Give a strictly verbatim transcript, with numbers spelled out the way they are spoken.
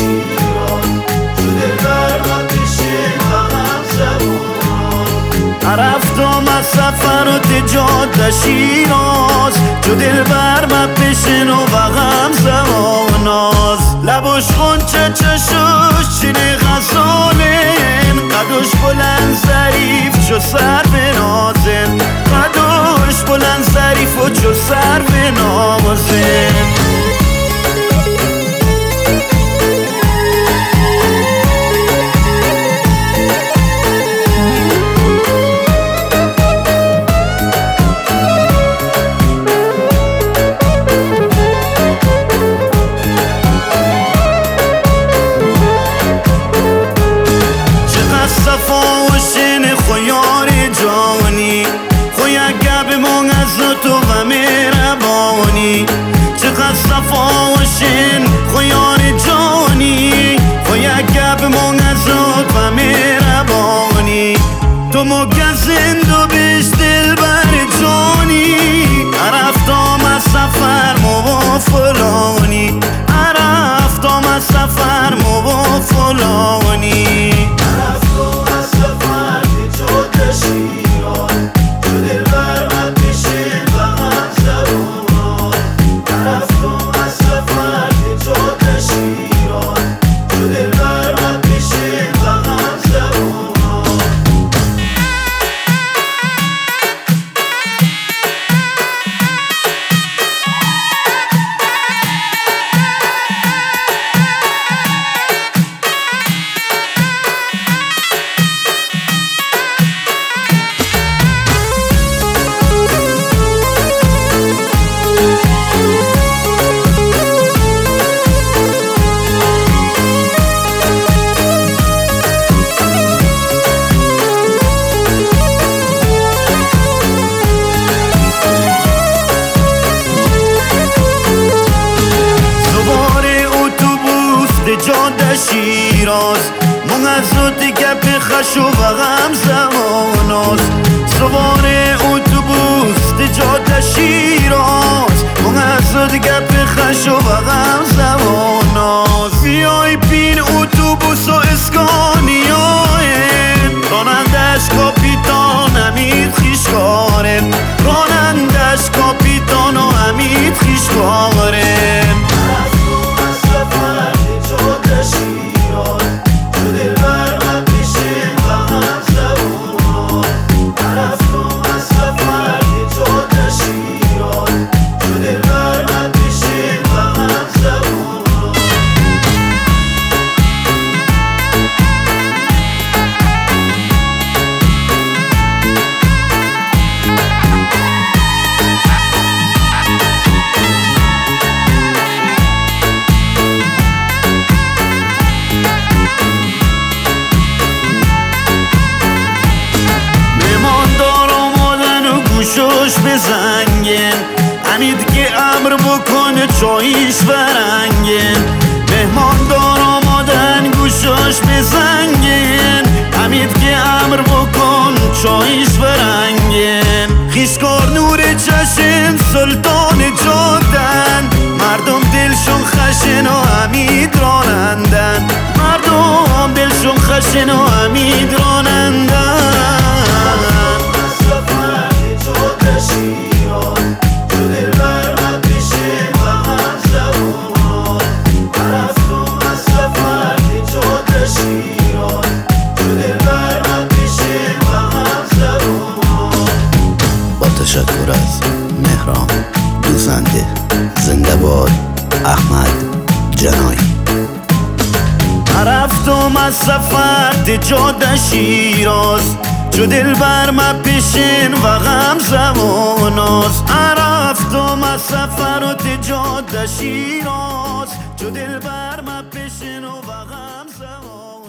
شیراز چو دلبر من بشین و غم زبوناز رفتم از سفر و تجاد شیراز چو دلبر من بشین و غم زبوناز لبوش خونچه چشوش چین غزالین قدوش بلند ظریف چو سر به نازن قدوش بلند ظریف و چو سر به نازن صفاوشین خویار جانی خویا گب مون از تو و مهربانی چقدر صفاوشین خویار جانی خویا گب مون از تو و مهربانی تو مگزند و بیش دل بر جانی رفتم از سفر مو فلانی رفتم از سفر مو فلانی شیراز چو دلبر من بشین و غم زبوناز رفتم از سفر نجات شیراز چو دلبر من بشین و غم زبوناز جاده شیراز من از رو دیگه بخش و غم زماناز سوار اتوبوس جاده شیراز من از رو دیگه بخش و غم زماناز بیای بین اتوبوس و اسکانیاه رانندش کاپیتان امید خیشکاره رانندش کاپیتان و امید خیشکاره شیراز چو دلبر من بشین و غم زبوناز رفتم از سفر نجات شیراز چو دلبر من بشین و غم زبوناز گوشش بزنگن امید که امر بکنه چاییش برنگن مهمان دار آمادن گوشش بزنگن امید که امر بکن چاییش برنگن خیشکار نور چشم سلطان جادن مردم دلشون خشن و امید رانندن مردم دلشون خشن و امید رانندن شیراز چو دلبر من بشین و غم زبوناز رفتم از سفر نجات شیراز چو دلبر من بشین و غم زبوناز با تشکر از مهران دوزنده. زنده باد احمد جنایی. رفتم از سفر جاده شیراز چو دلبر من بشین و غم زماناز رفتم از سفر و جاده شیراز چو دلبر من بشین و غم زماناز